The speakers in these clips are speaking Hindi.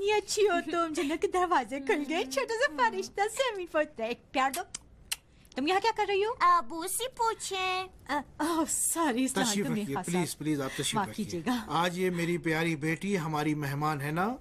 कितनी अच्छी हो तुम। जन्नत के दरवाजे खुल गए। छोटा सा फरिश्ता ज़मीन पर उतरा। एक प्यार दो। तुम यहाँ क्या कर रही हो? अबू से पूछें। सॉरी, तशरीफ रखिए, प्लीज प्लीज आप तशरीफ रखिए। आज ये मेरी प्यारी बेटी हमारी मेहमान है ना।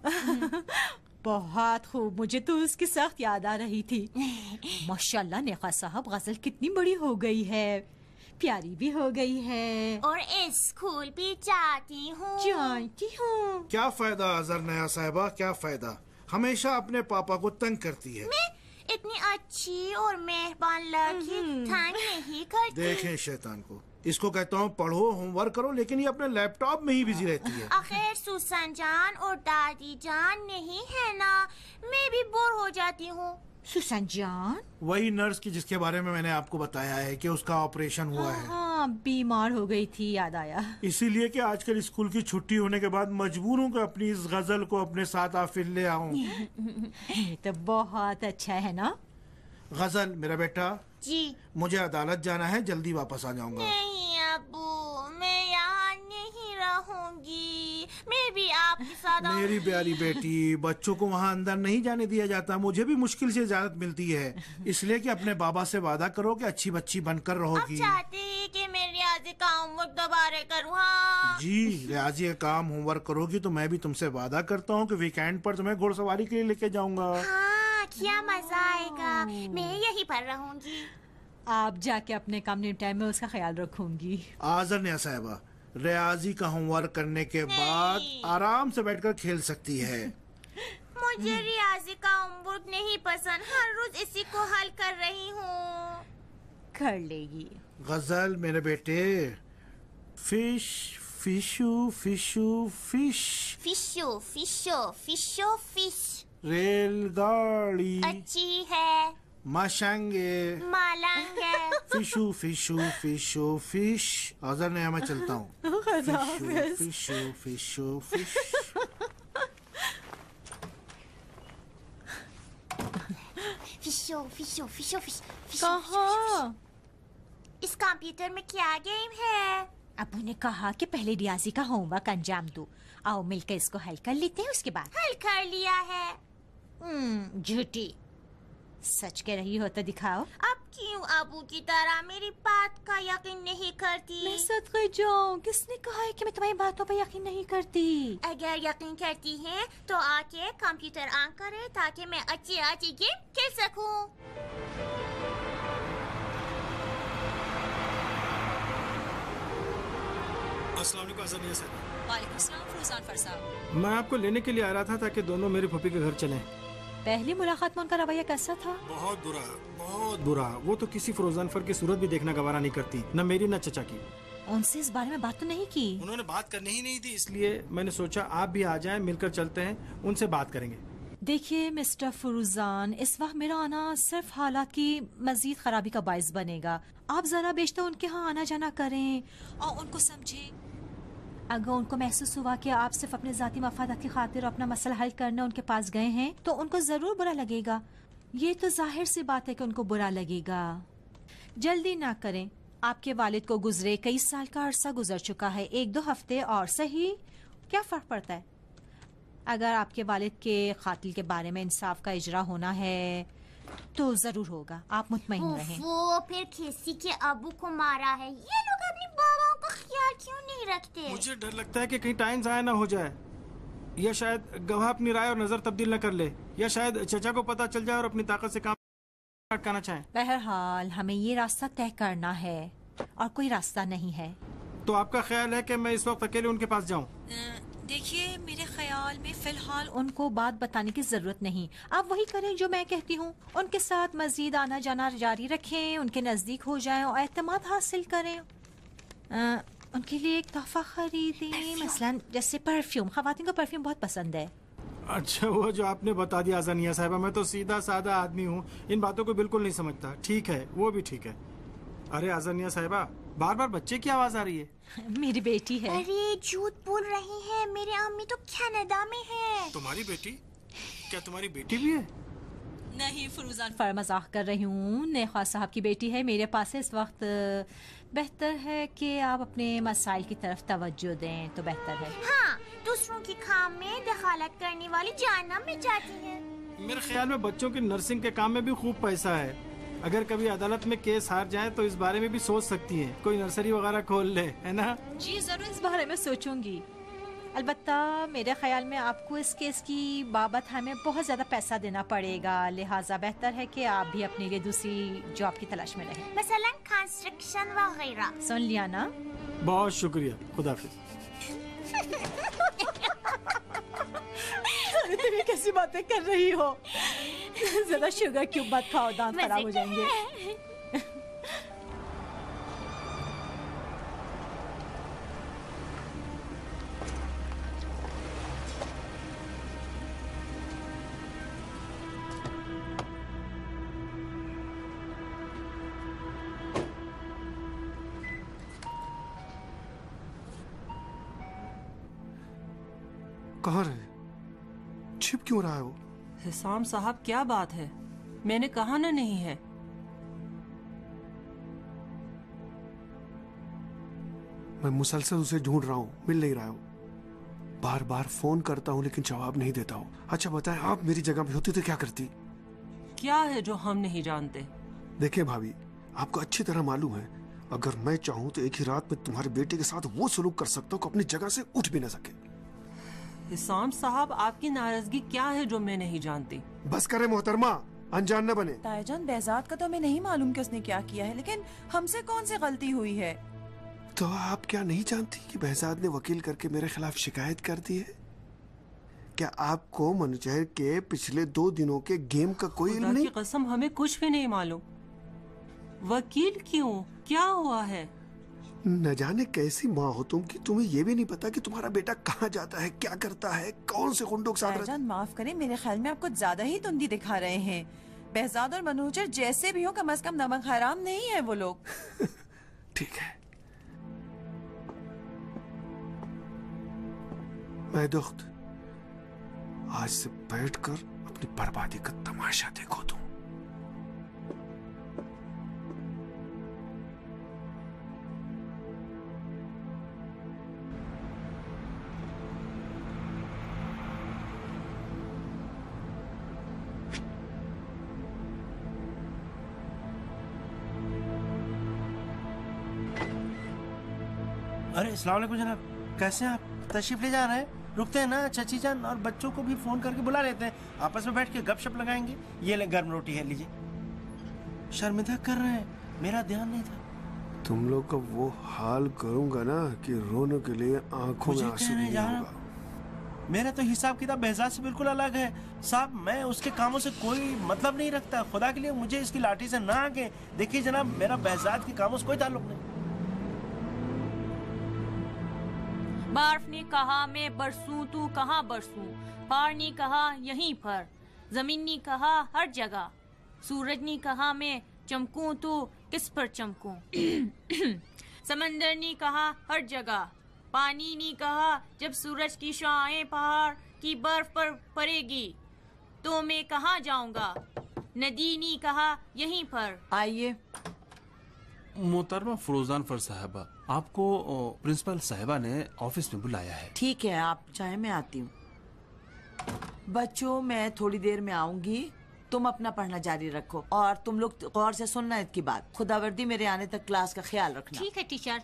बहुत खूब। मुझे तो उसकी सख्त याद आ रही थी। माशाल्लाह नेहा साहब, गजल कितनी बड़ी हो गई है, प्यारी भी हो गई है। और स्कूल भी जाती हूँ। जानती हूँ। क्या फायदा अजहर नया साहिबा, क्या फायदा? हमेशा अपने पापा को तंग करती है। मैं इतनी अच्छी और मेहरबान लड़की तंग नहीं करती। देखें शैतान को। इसको कहता हूँ पढ़ो, होमवर्क करो, लेकिन ये अपने लैपटॉप में ही बिजी रहती है। आखिर सुसन जान और दादी जान नहीं है ना, मैं भी बोर हो जाती हूँ। सुसन जान? वही नर्स की जिसके बारे में मैंने आपको बताया है कि उसका ऑपरेशन हुआ है। हाँ, बीमार हो गई थी, याद आया। इसीलिए कि आजकल स्कूल की छुट्टी होने के बाद मजबूर हूँ कि अपनी इस गजल को अपने साथ आफिर ले आऊं। ये तो बहुत अच्छा है ना। गजल मेरा बेटा जी। मुझे अदालत जाना है, जल्दी वापस आ जाऊंगा। नहीं अबू, मैं यहाँ नहीं रहूंगी, मैं भी आपके साथ मेरी प्यारी बेटी, बच्चों को वहाँ अंदर नहीं जाने दिया जाता। मुझे भी मुश्किल से इजाजत मिलती है, इसलिए कि अपने बाबा से वादा करो कि अच्छी बच्ची बनकर रहोगी। आप चाहते हैं कि मैं रियाजी का होमवर्क दोबारा करूँ? हाँ जी, रियाजी का काम होमवर्क करोगी तो मैं भी तुमसे वादा करता हूँ कि वीकेंड पर तुम्हें घुड़सवारी के लिए लेके जाऊंगा। हाँ, क्या मजा आएगा, मैं यहीं पर रहूंगी। आप जाके अपने काम निपटाए, मैं उसका ख्याल रखूंगी। आजर नया साहिबा, रियाजी का होमवर्क करने के बाद आराम से बैठकर खेल सकती है। मुझे रियाजी का होमवर्क नहीं पसंद, हर रोज इसी को हल कर रही हूँ। कर लेगी। गजल मेरे बेटे, फिश फिशू फिशू फिश, फिशो फिशो फिशो फिश। रेलगाड़ी अच्छी है। माशांगे मालांगे। फिशू फिशू फिशू फिश। आजर नया मैं चलता हूँ। फिशू फिशू फिशू फिश। फिशो फिशो फिशो फिश। कहाँ? इस कंप्यूटर में क्या गेम है? अबू ने कहा कि पहले रियाजी का होमवर्क अंजाम दो। आओ मिलकर इसको हल कर लेते हैं, उसके बाद। हल कर लिया है। झूठी। सच कह रही हो तो दिखाओ। अब क्यों अबू की तरह मेरी बात का यकीन नहीं करती? मैं सदके जाऊं, किसने कहा है कि मैं तुम्हारी बातों पर यकीन नहीं करती? अगर यकीन करती हैं तो आके कंप्यूटर ऑन करे ताकि मैं अच्छी अच्छी गेम खेल सकूं। अस्सलाम वालेकुम अज़हर सर। वालेकुम सलाम फरूजान फरसाब। मैं आपको लेने के लिए आ रहा था ताकि दोनों मेरी फूफी के घर चलें। पहली मुलाकात में उनका रवैया कैसा था? बहुत बुरा, बहुत बुरा। वो तो किसी फरोजान फर की सूरत भी देखना गवारा नहीं करती, न मेरी न चचा की। उनसे इस बारे में बात तो नहीं की? उन्होंने बात करनी ही नहीं थी, इसलिए मैंने सोचा आप भी आ जाएं, मिलकर चलते हैं, उनसे बात करेंगे। देखिए मिस्टर फरूजान, इस वक्त मेरा आना सिर्फ हालात की मजीद खराबी का बायस बनेगा। आप जरा बेशतर उनके यहाँ आना जाना करें और उनको समझें। अगर उनको महसूस हुआ कि आप सिर्फ अपने जाती मफादात की खातिर अपना मसला हल करने उनके पास गए हैं तो उनको जरूर बुरा लगेगा। ये तो जाहिर सी बात है कि उनको बुरा लगेगा। जल्दी ना करें। आपके वालिद को गुजरे कई साल का अरसा गुजर चुका है, 1-2 हफ्ते और सही क्या फर्क पड़ता है। अगर आपके वालिद के कातिल के बारे में इंसाफ का इजरा होना है तो जरूर होगा, आप मुतमईन रहें। वो फिर किसी के अबू को मारा है। ये लोग अपनी बाबाओं का ख्याल क्यों नहीं रखते? मुझे डर लगता है कि कहीं टाइम जाया ना हो जाए, या शायद गवाह अपनी राय और नजर तब्दील न कर ले, या शायद चचा को पता चल जाए और अपनी ताकत से काम अटकाना चाहे। बहरहाल हमें ये रास्ता तय करना है और कोई रास्ता नहीं है। तो आपका ख्याल है कि मैं इस वक्त अकेले उनके पास जाऊं? देखिए मेरे ख्याल में फिलहाल उनको बात बताने की जरूरत नहीं। आप वही करें जो मैं कहती हूँ, उनके साथ मजीद आना जाना जारी रखें, उनके नजदीक हो जाएं और एतमाद हासिल करें। उनके लिए एक तोहफा खरीदें, मसलन जैसे परफ्यूम। खवातीन को परफ्यूम बहुत पसंद है। अच्छा, वो जो आपने बता दिया अज़निया साहिबा, मैं तो सीधा साधा आदमी हूँ, इन बातों को बिल्कुल नहीं समझता। ठीक है, वो भी ठीक है। अरे अज़निया साहिबा, बार बार बच्चे की आवाज आ रही है। मेरी बेटी है। अरे झूठ बोल रही है, मेरी अम्मी तो कनाडा में है। तुम्हारी बेटी? क्या तुम्हारी बेटी भी है? नहीं फरूजान फर, मजाक कर रही हूँ। नेहा साहब की बेटी है, मेरे पास है इस वक्त। बेहतर है कि आप अपने मसाइल की तरफ तवज्जो दें तो बेहतर है। हाँ, तो दूसरों की काम में दखलत करने वाली जहन्नम में जाती है। मेरे ख्याल में बच्चों की नर्सिंग के काम में भी खूब पैसा है। अगर कभी अदालत में केस हार जाए तो इस बारे में भी सोच सकती हैं, कोई नर्सरी वगैरह खोल ले, है ना? जी जरूर इस बारे में सोचूंगी। अलबत्ता मेरे ख्याल में आपको इस केस की बाबत हमें बहुत ज़्यादा पैसा देना पड़ेगा, लिहाजा बेहतर है कि आप भी अपने लिए दूसरी जॉब की तलाश में रहें। मसलन कंस्ट्रक्शन वगैरह। सुन लिया ना? बहुत शुक्रिया, खुदाफिज। अरे तुम ये कैसी बातें कर रही हो? ज्यादा शुगर क्यूब मत खाओ, दांत खराब हो जाएंगे। कहाँ रहे? छिप क्यों रहा है वो? हिसाम साहब क्या बात है? मैंने कहा ना नहीं है। मैं मुसलसल उसे ढूंढ रहा हूँ, मिल नहीं रहा है वो। बार बार फोन करता हूँ लेकिन जवाब नहीं देता हूँ। अच्छा बताएं, आप मेरी जगह पे होती तो क्या करती? क्या है जो हम नहीं जानते? देखिए भाभी, आपको अच्छी तरह मालूम है, अगर मैं चाहूँ तो एक ही रात में तुम्हारे बेटे के साथ वो सलूक कर सकता हूँ कि अपनी जगह से उठ भी न सके। हिसाम साहब, आपकी नाराजगी क्या है जो मैं नहीं जानती? बस करे मोहतरमा, अनजान न बने। ताईजान, बेहजाद का तो हमें नहीं मालूम कि उसने क्या किया है, लेकिन हमसे कौन सी गलती हुई है? तो आप क्या नहीं जानती कि बहजाद ने वकील करके मेरे खिलाफ शिकायत कर दी है? क्या आपको मनजर के पिछले 2 दिनों के गेम का कोई इल्म खुदा नहीं? की कसम, हमें कुछ भी नहीं मालूम। वकील क्यों? क्या हुआ है? न जाने कैसी माँ हो तुम कि तुम्हें ये भी नहीं पता कि तुम्हारा बेटा कहाँ जाता है, क्या करता है, कौन से गुंडों के साथ रहता है। ताईजान माफ करें, मेरे ख्याल में आप कुछ ज्यादा ही तुंदी दिखा रहे हैं। बहजाद और मनूजर जैसे भी हो, कम से कम नमक हराम नहीं है वो लोग। ठीक है, मैं दुख्त आज से बैठकर अपनी बर्बादी का तमाशा देखो तुम। अरे अस्सलाम वालेकुम जनाब, कैसे हैं आप? तशरीफ ले जा रहे हैं? रुकते हैं ना, चची जान और बच्चों को भी फोन करके बुला लेते हैं, आपस में बैठ के गपशप लगाएंगे। ये ले गर्म रोटी है, लीजिए। शर्मिंदा कर रहे हैं, मेरा ध्यान नहीं था। तुम लोग का वो हाल करूंगा ना कि रोने के लिए आंखों में आंसू नहीं होगा। मेरा तो हिसाब किताब बहजाद से बिल्कुल अलग है साहब। मैं उसके कामों से कोई मतलब नहीं रखता। खुदा के लिए मुझे इसकी लाठी से ना आके। देखिए जनाब, मेरा बहजाद के कामों से कोई ताल्लुक नहीं। बर्फ ने कहा मैं बरसूं, तू कहाँ बरसूं। पहाड़ ने कहा यहीं पर, जमीन ने कहा हर जगह। सूरज ने कहा मैं चमकूं, तो किस पर चमकूं। समंदर ने कहा हर जगह। पानी ने कहा जब सूरज की शाएं पहाड़ की बर्फ पर पड़ेगी तो मैं कहाँ जाऊंगा। नदी ने कहा यहीं पर। आइए। मोहतरमा फरोजान फर साहबा, आपको प्रिंसिपल साहिबा ने ऑफिस में बुलाया है। ठीक है, आप चाहे मैं आती हूँ। बच्चों, मैं थोड़ी देर में आऊंगी, तुम अपना पढ़ना जारी रखो और तुम लोग गौर से सुनना इसकी बात। खुदावर्दी मेरे आने तक क्लास का ख्याल रखना। ठीक है टीचर।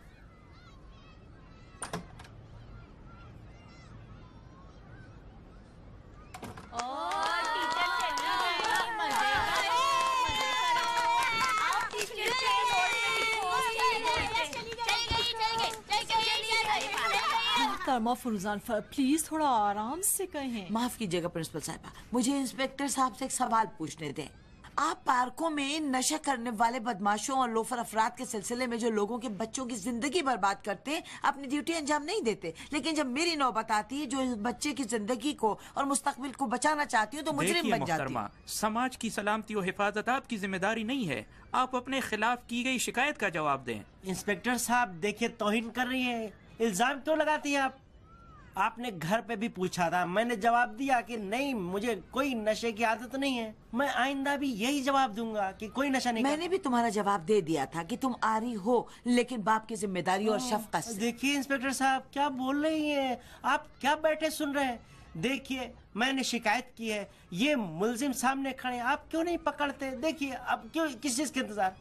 कर्मा फरूजान, प्लीज थोड़ा आराम से कहें। माफ कीजिएगा प्रिंसिपल साहिबा, मुझे इंस्पेक्टर साहब से एक सवाल पूछने दें। आप पार्कों में नशा करने वाले बदमाशों और लोफर अफराद के सिलसिले में जो लोगों के बच्चों की जिंदगी बर्बाद करते हैं, अपनी ड्यूटी अंजाम नहीं देते, लेकिन जब मेरी नौबत आती है जो इस बच्चे की जिंदगी को और मुस्तकबिल को बचाना चाहती हूँ तो मुजरिम बन जाती हूँ। समाज की सलामती और हिफाजत आपकी जिम्मेदारी नहीं है। आप अपने खिलाफ की गई शिकायत का जवाब दें। इंस्पेक्टर साहब देखिए, तौहीन कर रही है। इल्जाम क्यों लगाती है आप? आपने घर पे भी पूछा था, मैंने जवाब दिया कि नहीं, मुझे कोई नशे की आदत नहीं है। मैं आइंदा भी यही जवाब दूंगा कि कोई नशा नहीं। मैंने भी तुम्हारा जवाब दे दिया था कि तुम आरी हो, लेकिन बाप की जिम्मेदारी और शफकत से। देखिए इंस्पेक्टर साहब, क्या बोल रही हैं आप? क्या बैठे सुन रहे हैं? देखिए, मैंने शिकायत की है, ये मुलजिम सामने खड़े, आप क्यों नहीं पकड़ते? देखिए, अब क्यों, किस चीज के इंतजार?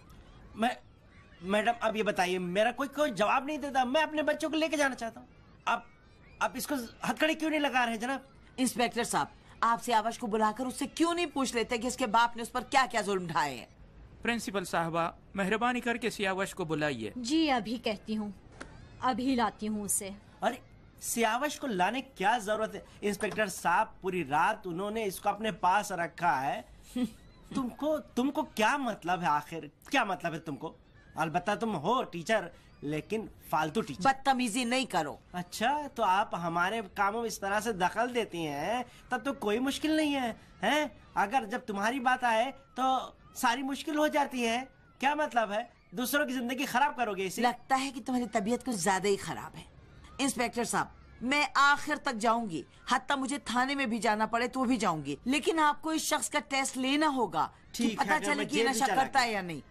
मैडम अब ये बताइए, मेरा कोई जवाब नहीं देता, मैं अपने बच्चों को लेके जाना चाहता हूँ। आप इसको हथकड़ी क्यों नहीं लगा रहे जनाब? इंस्पेक्टर साहब, आप सियावश को बुलाकर उससे क्यों नहीं पूछ लेते कि इसके बाप ने उस पर क्या क्या जुल्म ढाए हैं? प्रिंसिपल साहबा, मेहरबानी करके सियावश को बुलाइए। जी अभी कहती हूँ, अभी लाती हूँ उसे। अरे सियावश को लाने क्या जरूरत है? इंस्पेक्टर साहब, पूरी रात उन्होंने इसको अपने पास रखा है। तुमको क्या मतलब है? आखिर क्या मतलब है तुमको? अलबत्ता तुम हो टीचर, लेकिन फालतू टीचर। बदतमीजी नहीं करो। अच्छा, तो आप हमारे कामों में इस तरह से दखल देती हैं, तब तो कोई मुश्किल नहीं है, हैं? अगर जब तुम्हारी बात आए तो सारी मुश्किल हो जाती है। क्या मतलब है? दूसरों की जिंदगी खराब करोगे इसे? लगता है कि तुम्हारी तबीयत कुछ ज्यादा ही खराब है। इंस्पेक्टर साहब, मैं आखिर तक जाऊंगी, हत्ता मुझे थाने में भी जाना पड़े तो भी जाऊंगी, लेकिन आपको इस शख्स का टेस्ट लेना होगा कि पता चले कि ये नशा करता है या नहीं।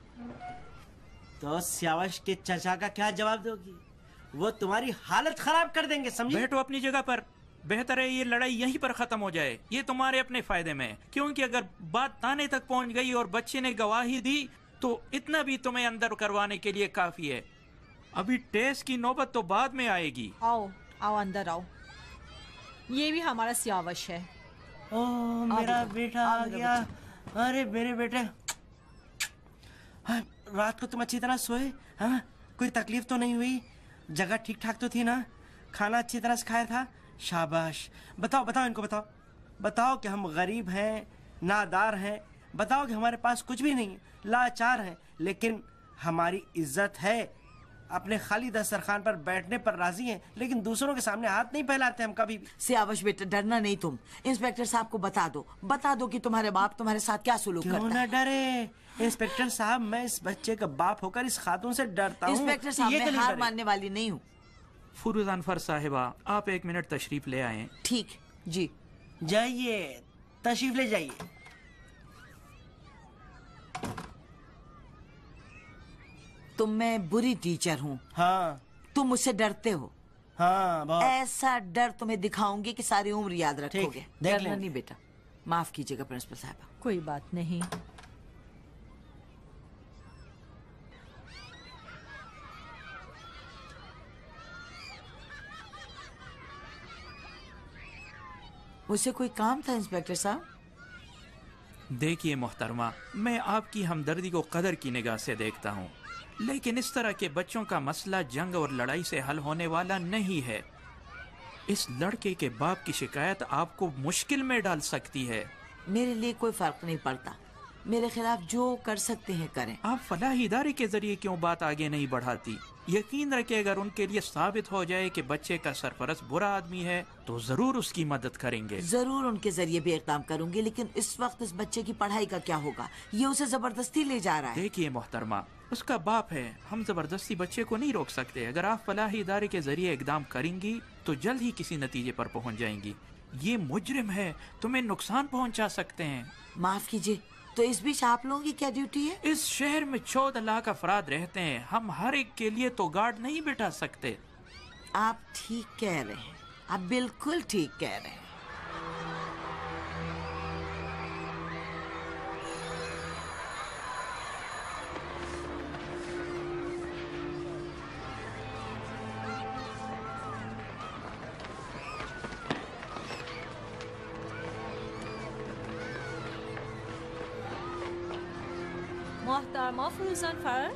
तो सियावश के चचा का क्या जवाब दोगी? वो तुम्हारी हालत खराब कर देंगे, समझे? बैठो अपनी जगह पर। बेहतर है ये लड़ाई यहीं पर खत्म हो जाए, ये तुम्हारे अपने फायदे में है। क्योंकि अगर बात थाने तक पहुंच गई और बच्चे ने गवाही दी तो इतना भी तुम्हें अंदर करवाने के लिए काफी है। अभी टेस्ट की नौबत तो बाद में आएगी। आओ आओ, अंदर आओ। ये भी हमारा सियावश है। ओह, मेरा बेटा आ गया। अरे मेरे बेटे, रात को तुम अच्छी तरह सोए? हाँ, कोई तकलीफ तो नहीं हुई? जगह ठीक ठाक तो थी ना? खाना अच्छी तरह से खाया था? शाबाश। बताओ इनको, बताओ कि हम गरीब हैं, नादार हैं, बताओ कि हमारे पास कुछ भी नहीं, लाचार हैं, लेकिन हमारी इज्जत है। अपने खाली दस्तरखान पर बैठने पर राजी हैं, लेकिन दूसरों के सामने हाथ नहीं फैलाते हम कभी भी। सियावश बेटा, डरना नहीं तुम। इंस्पेक्टर साहब को बता दो कि तुम्हारे बाप तुम्हारे साथ क्या सुलूक करता है। क्यों ना डरे इंस्पेक्टर साहब, मैं इस बच्चे का बाप होकर इस खातून से डरता हूँ। इंस्पेक्टर साहब, मैं हार मानने वाली नहीं हूँ। फुरूज अनवर साहिबा, आप 1 मिनट तशरीफ ले आए। ठीक जी, जाइए, तशरीफ ले जाइए। तुम मैं बुरी टीचर हूँ। हाँ। तुम मुझसे डरते हो। हाँ, बहुत। ऐसा डर तुम्हें दिखाऊंगी कि सारी उम्र याद रखोगे। देख डरना नहीं बेटा। माफ कीजिएगा प्रिंसिपल साहब। कोई बात नहीं। मुझसे कोई काम था इंस्पेक्टर साहब? देखिए मोहतरमा, मैं आपकी हमदर्दी को कदर की निगाह से देखता हूँ, लेकिन इस तरह के बच्चों का मसला जंग और लड़ाई से हल होने वाला नहीं है। इस लड़के के बाप की शिकायत आपको मुश्किल में डाल सकती है। मेरे लिए कोई फर्क नहीं पड़ता, मेरे खिलाफ जो कर सकते हैं करें। आप फलाही इदारे के जरिए क्यों बात आगे नहीं बढ़ाती? यकीन रखें, अगर उनके लिए साबित हो जाए कि बच्चे का सरपरस्त बुरा आदमी है तो जरूर उसकी मदद करेंगे। जरूर उनके जरिए भी इक़दाम करूंगी, लेकिन इस वक्त इस बच्चे की पढ़ाई का क्या होगा? ये उसे जबरदस्ती ले जा रहा है। देखिए मोहतरमा, उसका बाप है, हम जबरदस्ती बच्चे को नहीं रोक सकते। अगर आप फलाही इदारे के जरिए इक़दाम करेंगी तो जल्द ही किसी नतीजे पर पहुँच जाएंगी। ये मुजरिम है, तुम्हें नुकसान पहुँचा सकते हैं। माफ कीजिए, तो इस बीच आप लोगों की क्या ड्यूटी है? इस शहर में 14 लाख अफराद रहते हैं, हम हर एक के लिए तो गार्ड नहीं बिठा सकते। आप ठीक कह रहे हैं, आप बिल्कुल ठीक कह रहे हैं। मोहतरमा फुरूज अनवर,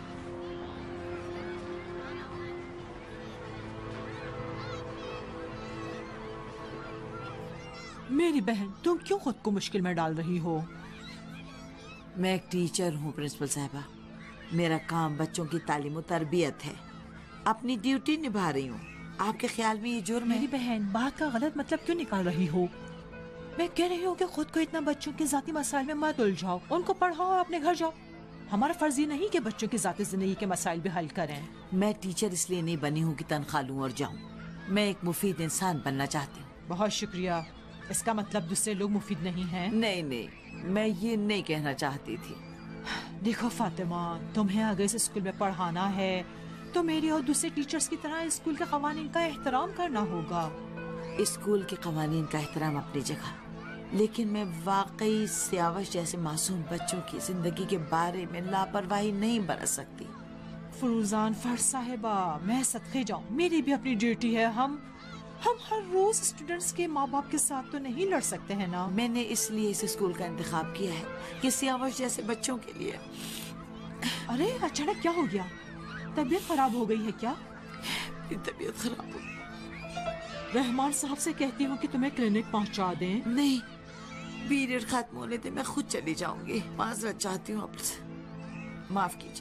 मेरी बहन, तुम क्यों खुद को मुश्किल में डाल रही हो? मैं एक टीचर हूँ प्रिंसिपल साहबा, मेरा काम बच्चों की तालीम और तरबियत है, अपनी ड्यूटी निभा रही हूँ। आपके ख्याल में ये जुर्म है? मेरी बहन, बात का गलत मतलब क्यों निकाल रही हो? मैं कह रही हूँ कि खुद को इतना बच्चों के जाती मसाइल में मत उलझाओ, उनको पढ़ाओ और अपने घर जाओ। हमारा फर्ज ये नहीं कि बच्चों की जाती जिंदगी के मसाइल भी हल करें। मैं टीचर इसलिए नहीं बनी हूँ कि तनख्वाह लूं और जाऊं। मैं एक मुफीद इंसान बनना चाहती हूँ। बहुत शुक्रिया। इसका मतलब दूसरे लोग मुफीद नहीं हैं? नहीं नहीं, मैं ये नहीं कहना चाहती थी। देखो फातिमा, तुम्हें अगर इस स्कूल में पढ़ाना है तो मेरी और दूसरे टीचर्स की तरह स्कूल के कवानीन का एहतराम करना होगा। स्कूल के कवानीन का एहतराम अपनी जगह, लेकिन मैं वाकई सियावश जैसे मासूम बच्चों की जिंदगी के बारे में लापरवाही नहीं बरत सकती। फरूजान फर साहिबा, मैं सदके जाऊं, मेरी भी अपनी ड्यूटी है। हम हर रोज स्टूडेंट्स के माँ बाप के साथ तो नहीं लड़ सकते हैं ना। मैंने इसलिए इस स्कूल का इंतखाब किया है कि सियावश जैसे बच्चों के लिए। अरे अचानक क्या हो गया? तबीयत खराब हो गई है क्या? तबीयत खराब हो। रहमान साहब से कहती हूँ कि तुम्हें क्लिनिक पहुँचा दें। नहीं, पीरियड खत्म होने दे, मैं खुद चली जाऊंगी। माजरत चाहती हूँ आपसे, माफ कीजिए।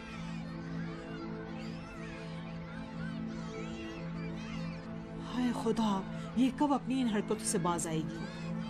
हाय खुदा, ये कब अपनी इन हरकतों से बाज आएगी?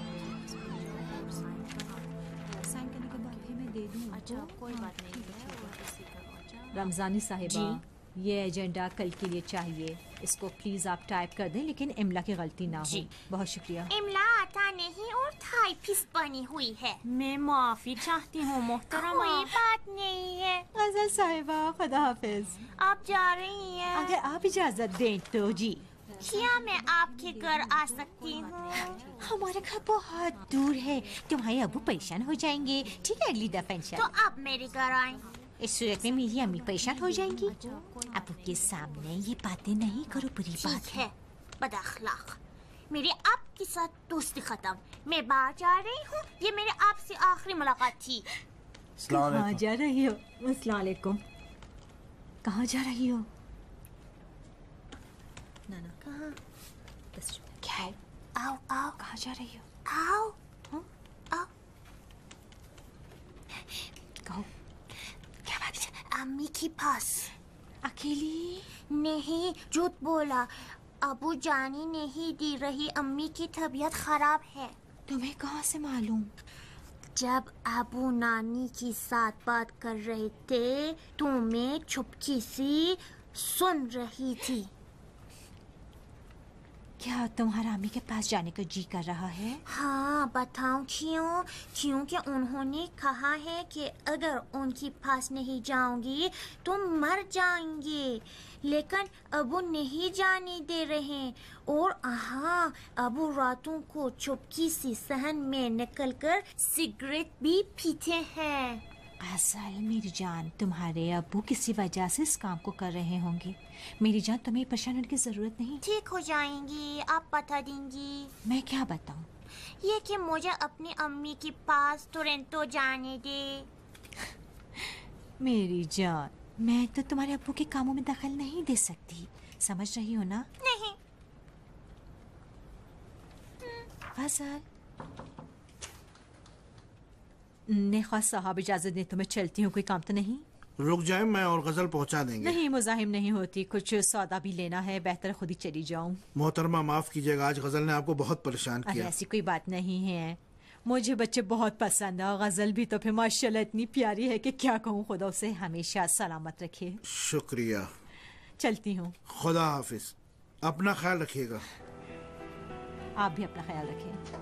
साइन करने के बाद भी मैं दे दूँ? अच्छा कोई बात नहीं। रमजानी साहिबा, ये एजेंडा कल के लिए चाहिए। इसको प्लीज आप टाइप कर दें, लेकिन इमला की गलती ना हो। बहुत शुक्रिया। इमला आता नहीं और टाइपिस्ट बनी हुई है। मैं माफी चाहती हूँ मोहतरमा। कोई बात नहीं है। गजल साहिबा, खुदा हाफिज। आप जा रही हैं? अगर आप इजाजत दें तो जी। क्या मैं आपके घर आ सकती हूँ? हमारे घर बहुत दूर है, तुम्हारे अबू परेशान हो जाएंगे। ठीक है, अगली दफा तो आप मेरे घर आए। इस सूरत में मेरी अम्मी परेशान हो जाएंगी। अबू के सामने ये बातें नहीं करो, बुरी बात है। बदअखलाक। मेरी आपके साथ दोस्ती खत्म। मैं बाहर जा रही हूँ। ये मेरे आपसे आखिरी मुलाकात थी। कहाँ जा रही हो? अस्सलाम वालेकुम। कहाँ जा रही हो? नाना कहाँ? क्या है? आओ आओ। कहाँ जा रही हो? आओ आओ। कहो। क्या बात है? अम्मी के पास। अकेली? नहीं, झूठ बोला। अबू जाने नहीं दे रही। अम्मी की तबीयत खराब है। तुम्हें कहाँ से मालूम? जब अबू नानी के साथ बात कर रहे थे तो मैं चुपके से सुन रही थी। क्या तुम्हारा अम्मी के पास जाने का जी कर रहा है? हाँ, बताऊं क्यों? क्योंकि उन्होंने कहा है कि अगर उनके पास नहीं जाऊंगी तो मर जाएंगे, लेकिन अबू नहीं जाने दे रहे। और हाँ, अबू रातों को चुपके से सहन में निकलकर सिगरेट भी पीते हैं। असल मेरी जान, तुम्हारे अब्बू किसी वजह से इस काम को कर रहे होंगे। मेरी जान, तुम्हें परेशान होने की जरूरत नहीं। ठीक हो जाएंगी, आप बता देंगी। मैं क्या बताऊं? ये कि मुझे अपनी अम्मी के पास टोरंटो जाने दे। मेरी जान, मैं तो तुम्हारे अब्बू के कामों में दखल नहीं दे सकती, समझ रही हो ना? नहीं। फजल, नेखा साहब इजाजत दे तो मैं चलती हूँ। कोई काम तो नहीं? रुक जाए, मैं और गजल पहुंचा देंगे। नहीं, मुजाहिम नहीं होती, कुछ सौदा भी लेना है, बेहतर खुद ही चली जाऊं। मोहतरमा माफ कीजिएगा, आज गजल ने आपको बहुत परेशान अरे किया। ऐसी कोई बात नहीं है, मुझे बच्चे बहुत पसंद है। गजल भी तो फिर माशाल्लाह इतनी प्यारी है कि क्या कहूँ। खुदा उसे हमेशा सलामत रखे। शुक्रिया। चलती हूँ। खुदा हाफिज। अपना ख्याल रखिएगा। आप भी अपना ख्याल रखें।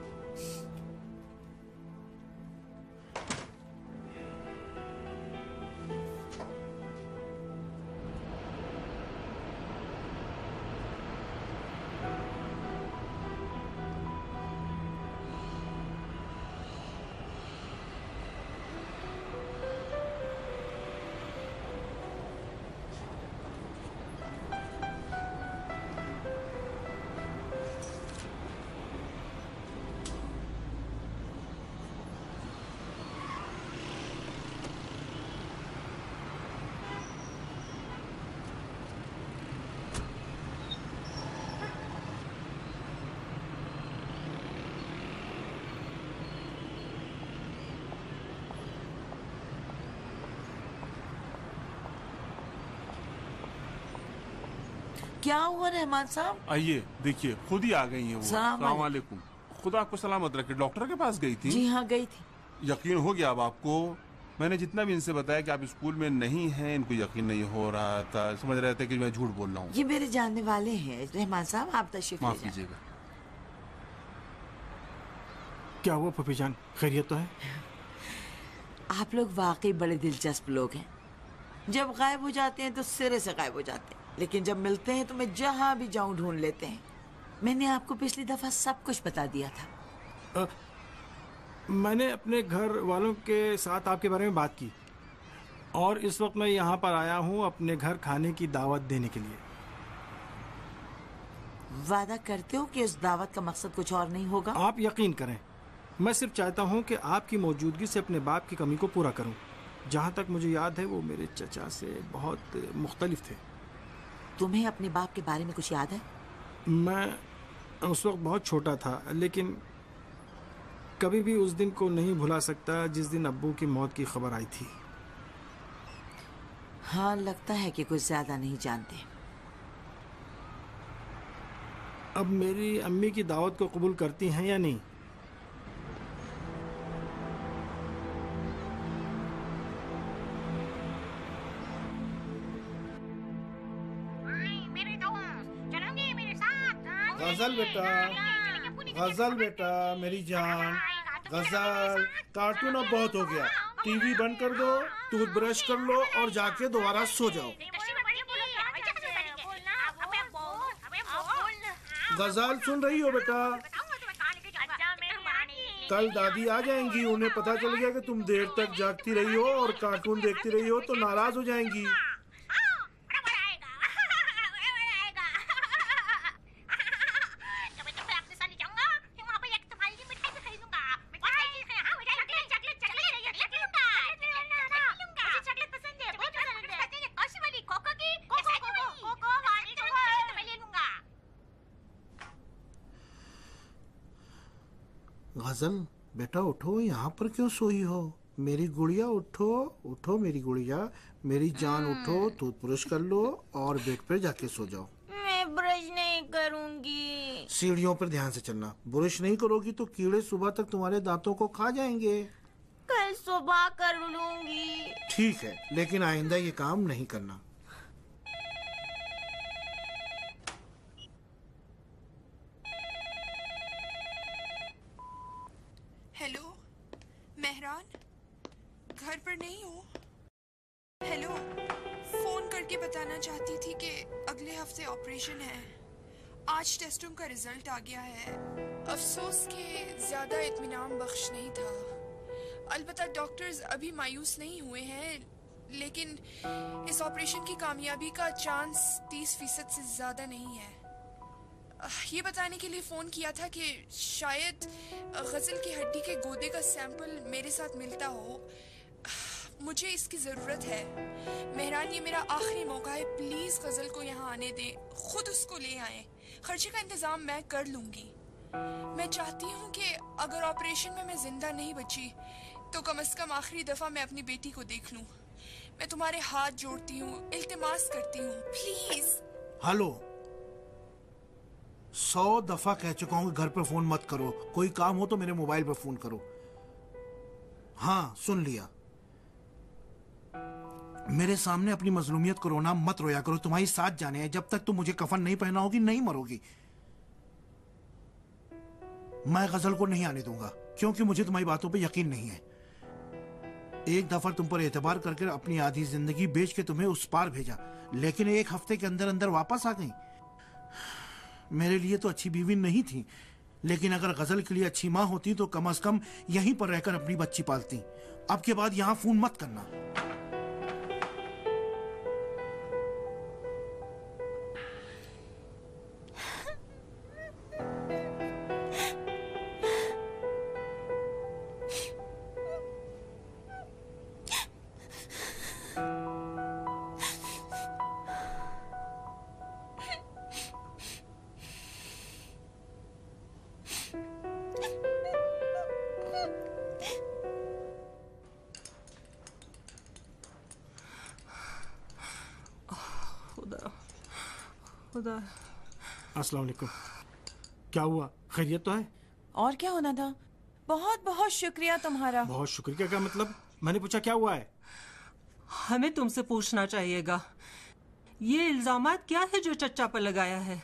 क्या हुआ रहमान साहब? आइए देखिए, खुद ही आ गई हैं वो। सलाम वालेकुम। खुदा आपको सलामत रखे। डॉक्टर के पास गई थी? जी हाँ, गई थी। यकीन हो गया अब आपको? मैंने जितना भी इनसे बताया कि आप स्कूल में नहीं हैं, इनको यकीन नहीं हो रहा था, समझ रहे थे कि मैं झूठ बोल रहा हूँ। ये मेरे जानने वाले हैं रहमान साहब, आप तशरीफ माफ कीजिएगा। क्या हुआ पपी जान, खैरियत तो है? आप लोग वाकई बड़े दिलचस्प लोग हैं। जब गायब हो जाते हैं तो सिरे से गायब हो जाते हैं, लेकिन जब मिलते हैं तो मैं जहाँ भी जाऊँ ढूंढ लेते हैं। मैंने आपको पिछली दफा सब कुछ बता दिया था। मैंने अपने घर वालों के साथ आपके बारे में बात की और इस वक्त मैं यहाँ पर आया हूँ अपने घर खाने की दावत देने के लिए। वादा करते हो कि उस दावत का मकसद कुछ और नहीं होगा? आप यकीन करें, मैं सिर्फ चाहता हूँ कि आपकी मौजूदगी से अपने बाप की कमी को पूरा करूँ। जहाँ तक मुझे याद है वो मेरे चचा से बहुत मुख्तलिफ थे। तुम्हें अपने बाप के बारे में कुछ याद है? मैं उस वक्त बहुत छोटा था, लेकिन कभी भी उस दिन को नहीं भुला सकता जिस दिन अब्बू की मौत की खबर आई थी। हाँ, लगता है कि कुछ ज्यादा नहीं जानते। अब मेरी अम्मी की दावत को कबूल करती हैं या नहीं? गजल बेटा, गजल बेटा मेरी जान, गजल। कार्टून अब बहुत हो गया, टीवी बंद कर दो, टूथब्रश कर लो और जाके दोबारा सो जाओ। गजल सुन रही हो बेटा? कल दादी आ जाएंगी, उन्हें पता चल गया कि तुम देर तक जागती रही हो और कार्टून देखती रही हो तो नाराज हो जाएंगी। गजल बेटा उठो, यहाँ पर क्यों सोई हो? मेरी गुड़िया उठो, उठो मेरी गुड़िया, मेरी जान उठो, टूथब्रश कर लो और बेड पर जाके सो जाओ। मैं ब्रश नहीं करूंगी। सीढ़ियों पर ध्यान से चलना, ब्रश नहीं करोगी तो कीड़े सुबह तक तुम्हारे दांतों को खा जाएंगे। कल सुबह कर लूंगी। ठीक है, लेकिन आइंदा ये काम नहीं करना। हेलो मेहरान, घर पर नहीं हो? हेलो, फोन करके बताना चाहती थी कि अगले हफ्ते ऑपरेशन है। आज टेस्टों का रिजल्ट आ गया है। अफसोस के ज्यादा इत्मीनान बख्श नहीं था। अलबत्ता डॉक्टर्स अभी मायूस नहीं हुए हैं, लेकिन इस ऑपरेशन की कामयाबी का चांस 30% से ज्यादा नहीं है। ये बताने के लिए फ़ोन किया था कि शायद गज़ल की हड्डी के गोदे का सैंपल मेरे साथ मिलता हो। मुझे इसकी ज़रूरत है। मेहरान, ये मेरा आखिरी मौका है। प्लीज़ गज़ल को यहाँ आने दें, खुद उसको ले आएं। खर्चे का इंतज़ाम मैं कर लूँगी। मैं चाहती हूँ कि अगर ऑपरेशन में मैं ज़िंदा नहीं बची तो कम से कम आखिरी दफ़ा मैं अपनी बेटी को देख लूँ। मैं तुम्हारे हाथ जोड़ती हूँ, इल्तिमास करती हूँ, प्लीज़। हेलो, 100 दफा कह चुका हूँ घर पर फोन मत करो। कोई काम हो तो मेरे मोबाइल पर फोन करो। हाँ, सुन लिया। मेरे सामने अपनी मजलूमियत को रोना मत रोया करो। तुम्हारी साथ जाने हैं, जब तक तुम मुझे कफन नहीं पहना होगी नहीं मरोगी। मैं गजल को नहीं आने दूंगा क्योंकि मुझे तुम्हारी बातों पे यकीन नहीं है। एक दफा तुम पर एतबार करके अपनी आधी जिंदगी बेच के तुम्हें उस पार भेजा, लेकिन एक हफ्ते के अंदर अंदर वापस आ गई। मेरे लिए तो अच्छी बीवी नहीं थी, लेकिन अगर गजल के लिए अच्छी माँ होती तो कम से कम यहीं पर रहकर अपनी बच्ची पालती। अब के बाद यहाँ फोन मत करना। अस्सलाम वालेकुम। क्या हुआ, खैरियत तो है? और क्या होना था। बहुत बहुत शुक्रिया तुम्हारा। बहुत शुक्रिया का मतलब? मैंने पूछा क्या हुआ है? हमें तुमसे पूछना चाहिएगा, ये इल्जामात क्या है जो चचा पर लगाया है?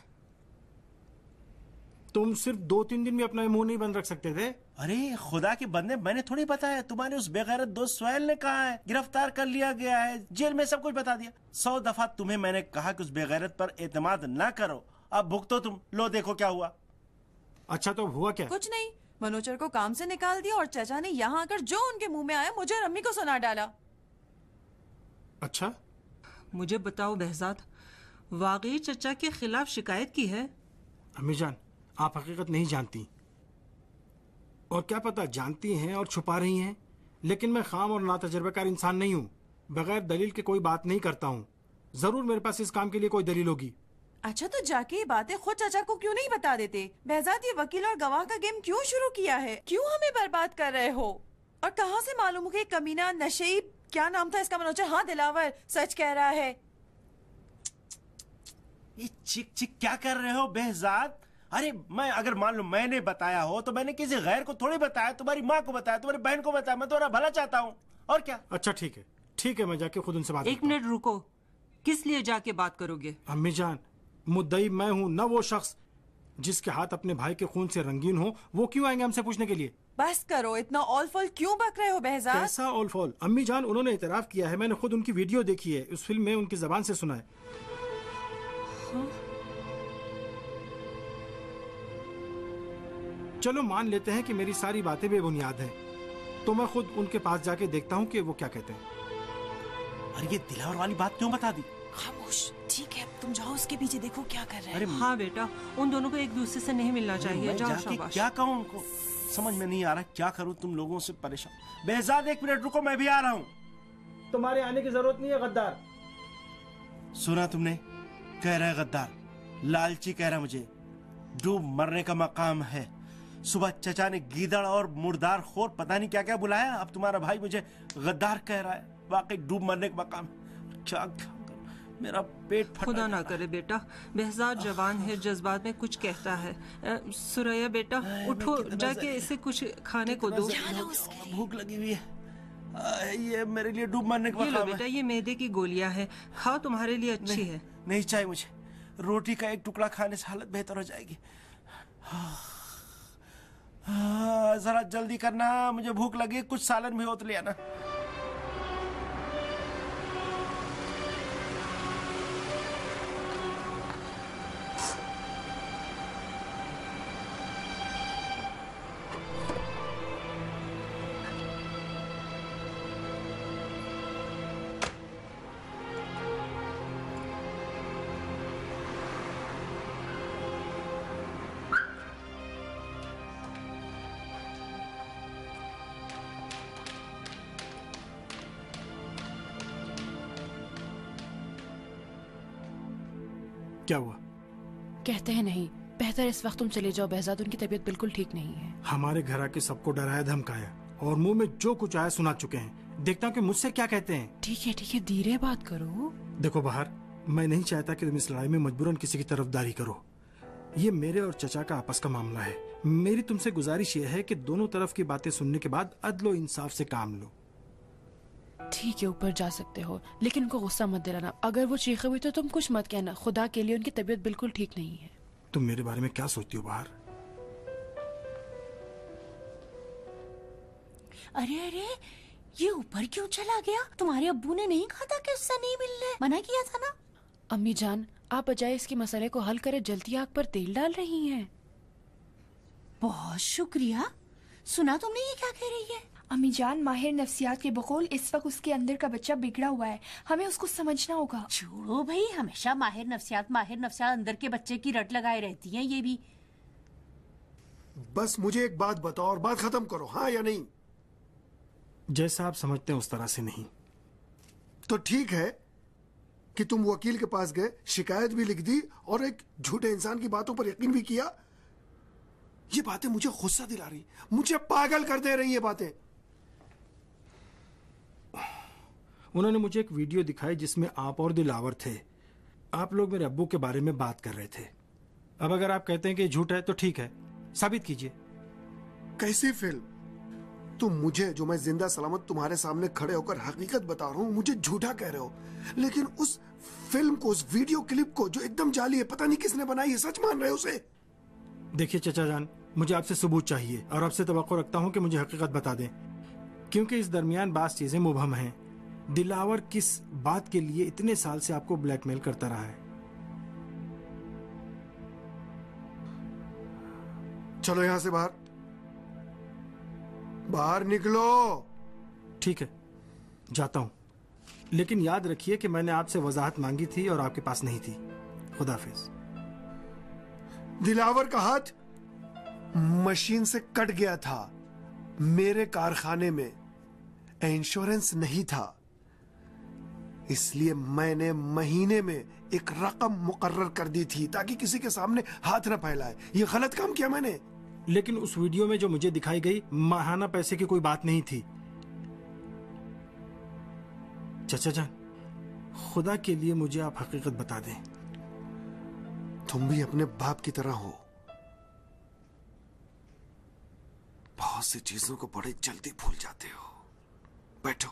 तुम सिर्फ 2-3 दिन भी अपना मुंह नहीं बंद रख सकते थे? अरे खुदा के बंदे, मैंने थोड़ी बताया, तुम्हारे उस बेगैरत दोस्त सोहेल ने कहा है, गिरफ्तार कर लिया गया है, जेल में सब कुछ बता दिया। 100 दफा तुम्हें मैंने कहा कि उस बेगैरत पर एतमाद ना करो, अब भुगतो तुम। लो देखो क्या हुआ। अच्छा तो हुआ क्या? कुछ नहीं, मनोचर को काम से निकाल दिया और चचा ने यहाँ आकर जो उनके मुंह में आया मुझे और अम्मी को सुना डाला। अच्छा, मुझे बताओ behzad, वाकई चचा के खिलाफ शिकायत की है? अम्मी जान, आप हकीकत नहीं जानती, और क्या पता जानती हैं और छुपा रही हैं, लेकिन मैं खाम और नातजुर्बेकार इंसान नहीं हूँ। बगैर दलील के कोई बात नहीं करता हूँ। जरूर मेरे पास इस काम के लिए कोई दलील होगी। अच्छा तो जाके ये बातें खुद चचा को क्यों नहीं बता देते? behzad, ये वकील और गवाह का गेम क्यों शुरू किया है? क्यों हमें बर्बाद कर रहे हो? और कहाँ से मालूम हो कि कमीना नशेई, क्या नाम था इसका मनोचर, हाँ दिलावर, सच कह रहा है? ये चिक चिक क्या कर रहे हो behzad? अरे मैं अगर मान लो मैंने बताया हो तो मैंने किसी गैर को थोड़ी बताया, तुम्हारी माँ को बताया, तुम्हारी बहन को बताया, मैं तुम्हारा भला चाहता हूँ, और क्या। अच्छा ठीक है, ठीक है, मैं जाके खुद उनसे बात एक मिनट रुको, किस लिए जाके बात करोगे? अम्मी जान, मुद्दई मैं हूँ, न वो शख्स जिसके हाथ अपने भाई के खून से रंगीन हो। वो क्यों आएंगे हमसे पूछने के लिए? बस करो, इतना ऑल फॉल क्यों बक रहे हो behzad? कैसा ऑल फॉल? अम्मी जान, उन्होंने इतराफ किया है, मैंने खुद उनकी वीडियो देखी है, उस फिल्म में उनकी जबान से सुना है। चलो मान लेते हैं कि मेरी सारी बातें बेबुनियाद हैं, तो मैं खुद उनके पास जाके देखता हूँ कि वो क्या कहते हैं। अरे ये दिलावर वाली बात क्यों बता दी? खामोश, ठीक है, तुम जाओ उसके पीछे देखो क्या कर रहे हैं। अरे हाँ बेटा, उन दोनों को एक दूसरे से नहीं मिलना चाहिए। मैं जाओ, जाके शाबाश। क्या कहूँ उनको, समझ में नहीं आ रहा क्या करूँ, तुम लोगों से परेशान। behzad एक मिनट रुको, मैं भी आ रहा हूँ। तुम्हारे आने की जरूरत नहीं है गद्दार। सुना तुमने, कह रहा है गद्दार, लालची कह रहा मुझे, डूब मरने का मकाम है। सुबह चचा ने गीदड़ और मुर्दार खोर पता नहीं क्या क्या बुलाया, अब तुम्हारा भाई मुझे गद्दार कह रहा है। वाकई डूब मरने का मकाम। क्या मेरा पेट फटा। खुदा ना करे बेटा, behzad जवान है, जज्बात में कुछ कहता है। सुरैया बेटा उठो, जाके इसे कुछ खाने को दो। भूख लगी हुई है, ये मेरे लिए डूब मरने का ये लो मकाम बेटा, है। ये मैदे की गोलियां हैं, खाओ, तुम्हारे लिए अच्छी है। नहीं चाहिए मुझे, रोटी का एक टुकड़ा खाने से हालत बेहतर हो जाएगी। जरा जल्दी करना, मुझे भूख लगी, कुछ सालन भी होत ले आना। क्या हुआ? कहते हैं नहीं, बेहतर इस वक्त तुम चले जाओ behzad, उनकी तबीयत बिल्कुल ठीक नहीं है। हमारे घर आके सबको डराया धमकाया और मुंह में जो कुछ आया सुना चुके हैं। देखता हूँ कि मुझसे क्या कहते हैं। ठीक है, धीरे बात करो। देखो बाहर, मैं नहीं चाहता कि तुम इस लड़ाई में मजबूरन किसी की तरफदारी करो। ये मेरे और चचा का आपस का मामला है। मेरी तुमसे गुजारिश ये है कि दोनों तरफ की बातें सुनने के बाद अदलो इंसाफ से काम लो। ठीक है, ऊपर जा सकते हो, लेकिन उनको गुस्सा मत दिलाना। अगर वो चीखे हुई तो तुम कुछ मत कहना, खुदा के लिए, उनकी तबीयत बिल्कुल ठीक नहीं है। तुम मेरे बारे में क्या सोचती हो बाहर? अरे अरे, ये ऊपर क्यों चला गया? तुम्हारे अब्बू ने नहीं कहा था कि उससे नहीं मिलने, मना किया था ना? अम्मी जान, आप बजाय इसके मसले को हल करे जलती आग पर तेल डाल रही हैं। बहुत शुक्रिया। सुना तुमने ये क्या कह रही है? अम्मी जान, माहिर नफ्सियात के बकौल इस वक्त उसके अंदर का बच्चा बिगड़ा हुआ है, हमें उसको समझना होगा। छोड़ो भाई, हमेशा माहिर नफ्सियात अंदर के बच्चे की रट लगाए रहती हैं ये भी। बस मुझे एक बात बताओ और बात खत्म करो, हाँ या नहीं? जैसा आप समझते हैं उस तरह से नहीं। तो ठीक है कि तुम वकील के पास गए, शिकायत भी लिख दी और एक झूठे इंसान की बातों पर यकीन भी किया। ये बातें मुझे गुस्सा दिला रही, मुझे पागल कर दे रही ये बातें। उन्होंने मुझे एक वीडियो दिखाई जिसमें आप और दिलावर थे। आप लोग मेरे अब्बू के बारे में बात कर रहे थे। अब अगर आप कहते हैं कि झूठ है तो ठीक है, साबित कीजिए। कैसी फिल्म? तुम मुझे, जो मैं जिंदा सलामत तुम्हारे सामने खड़े होकर हकीकत बता रहा हूँ, मुझे झूठा कह रहे हो। लेकिन उस फिल्म को, उस वीडियो क्लिप को जो एकदम जाली है, पता नहीं किसने बनाई है, सच मान रहे हो उसे? देखिए चचा जान, मुझे आपसे सबूत चाहिए और आपसे तवक्को रखता हूँ कि मुझे हकीकत बता दें, क्योंकि इस दरमियान बात चीजें मुबहम हैं। दिलावर किस बात के लिए इतने साल से आपको ब्लैकमेल करता रहा है? चलो यहां से बाहर, बाहर निकलो। ठीक है, जाता हूं, लेकिन याद रखिए कि मैंने आपसे वजाहत मांगी थी और आपके पास नहीं थी। खुदाफिज। दिलावर का हाथ मशीन से कट गया था। मेरे कारखाने में इंश्योरेंस नहीं था, इसलिए मैंने महीने में एक रकम मुकर्रर कर दी थी ताकि किसी के सामने हाथ न फैलाए। ये गलत काम किया मैंने। लेकिन उस वीडियो में जो मुझे दिखाई गई माहाना पैसे की कोई बात नहीं थी। चचा जान, खुदा के लिए मुझे आप हकीकत बता दें। तुम भी अपने बाप की तरह हो, बहुत सी चीजों को बड़े जल्दी भूल जाते हो। बैठो।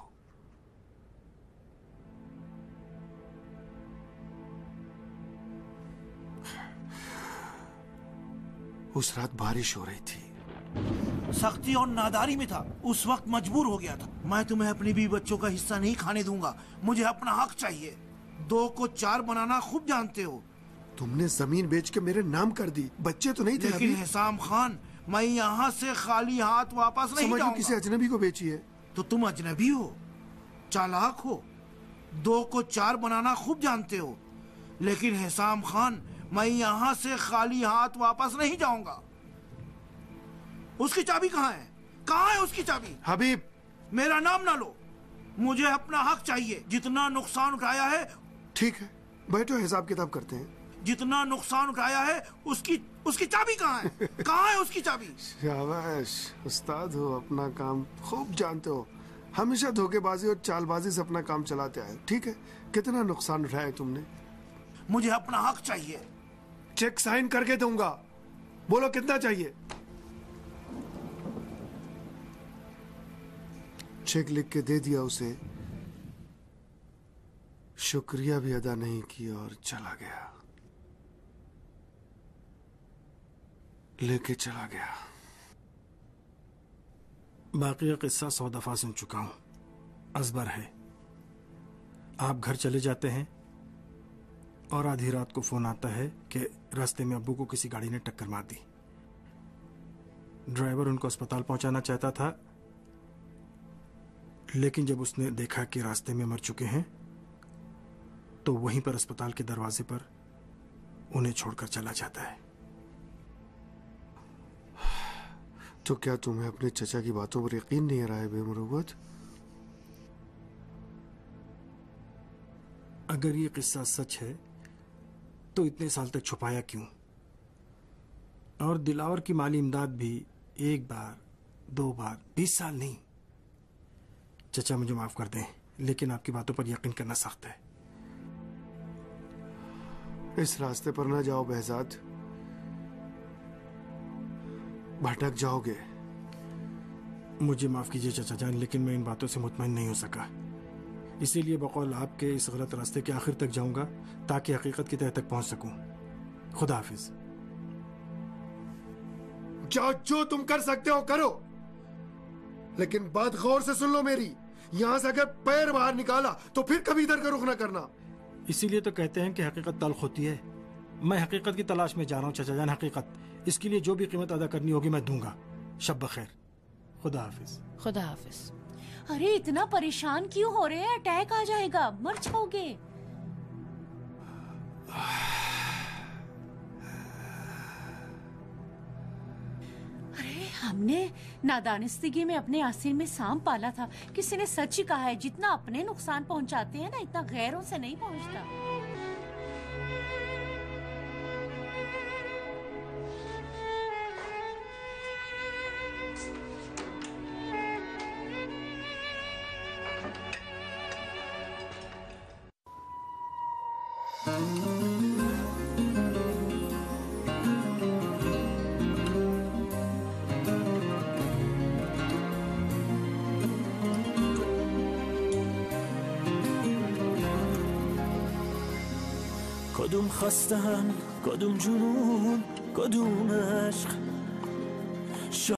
उस रात बारिश हो रही थी। सख्ती और नादारी में था, उस वक्त मजबूर हो गया था। मैं तुम्हें अपनी बीवी बच्चों का हिस्सा नहीं खाने दूंगा। मुझे अपना हक चाहिए। 2 को 4 बनाना खूब जानते हो। तुमने जमीन बेच के मेरे नाम कर दी। बच्चे तो नहीं थे। लेकिन हिसाम खान, मैं यहाँ से खाली हाथ वापस नहीं जाऊंगा। समझो किसी अजनबी को बेची है। तो तुम अजनबी हो, चालाक हो, 2 को 4 बनाना खूब जानते हो। लेकिन हिसाम खान, मैं यहाँ से खाली हाथ वापस नहीं जाऊंगा। उसकी चाबी कहाँ है? कहाँ है उसकी चाबी? हबीब, मेरा नाम ना लो। मुझे अपना हक चाहिए। जितना नुकसान उठाया है। ठीक है, बैठो, हिसाब किताब करते हैं। जितना नुकसान उठाया है उसकी चाबी कहाँ है? कहाँ है उसकी चाबी? शाबाश, उस्ताद हो, अपना काम खूब जानते हो। हमेशा धोखेबाजी और चालबाजी से अपना काम चलाते आए। ठीक है, कितना नुकसान उठाया तुमने? मुझे अपना हक चाहिए। चेक साइन करके दूंगा। बोलो कितना चाहिए? चेक लिख के दे दिया उसे। शुक्रिया भी अदा नहीं किया और चला गया। लेके चला गया। बाकी का किस्सा 100 दफा सुन चुका हूं। अजबर है। आप घर चले जाते हैं और आधी रात को फोन आता है कि रास्ते में अब्बू को किसी गाड़ी ने टक्कर मार दी। ड्राइवर उनको अस्पताल पहुंचाना चाहता था, लेकिन जब उसने देखा कि रास्ते में मर चुके हैं तो वहीं पर अस्पताल के दरवाजे पर उन्हें छोड़कर चला जाता है। तो क्या तुम्हें अपने चचा की बातों पर यकीन नहीं आ रहा है बेमुरवत? अगर ये किस्सा सच है तो इतने साल तक छुपाया क्यों? और दिलावर की माली इमदाद भी 1 बार 2 बार 20 साल नहीं। चचा मुझे माफ कर दें, लेकिन आपकी बातों पर यकीन करना सख्त है। इस रास्ते पर ना जाओ बहजाद, भटक जाओगे। मुझे माफ कीजिए चचा जान, लेकिन मैं इन बातों से मुतमईन नहीं हो सका। इसीलिए बकौल आपके इस गलत रास्ते के आखिर तक जाऊंगा ताकि हकीकत की तह तक पहुंच सकूं। खुदा हाफिज। जाओ, जो तुम कर सकते हो करो, लेकिन बात गौर से सुन लो मेरी। यहां से अगर पैर बाहर निकाला तो फिर कभी इधर का रुख ना करना। इसीलिए तो कहते हैं कि हकीकत तल्ख होती है। मैं हकीकत की तलाश में जा रहा हूं चचा जान। हकीकत, इसके लिए जो भी कीमत अदा करनी होगी मैं दूंगा। शब बखैर। खुदा हाफिज। खुदा हाफिज। अरे इतना परेशान क्यों हो रहे हैं? अटैक आ जाएगा, मर जाओगे। अरे हमने नादानिस्तगी में अपने आसिन में सांप पाला था। किसी ने सच ही कहा है, जितना अपने नुकसान पहुंचाते हैं ना, इतना गैरों से नहीं पहुंचता। کدوم خواستم کدوم جنون کدوم عشق